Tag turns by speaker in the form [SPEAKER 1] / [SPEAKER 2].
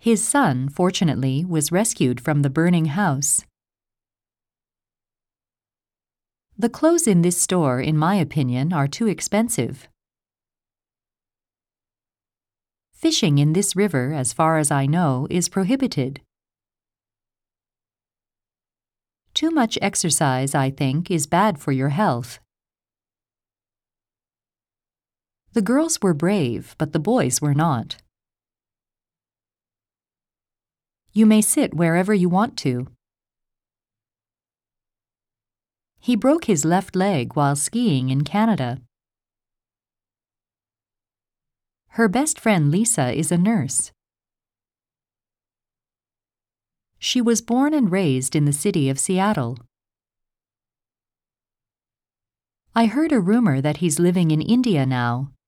[SPEAKER 1] His son, fortunately, was rescued from the burning house. The clothes in this store, in my opinion, are too expensive. Fishing in this river, as far as I know, is prohibited. Too much exercise, I think, is bad for your health. The girls were brave, but the boys were not. You may sit wherever you want to. He broke his left leg while skiing in Canada. Her best friend Lisa is a nurse. She was born and raised in the city of Seattle. I heard a rumor that he's living in India now.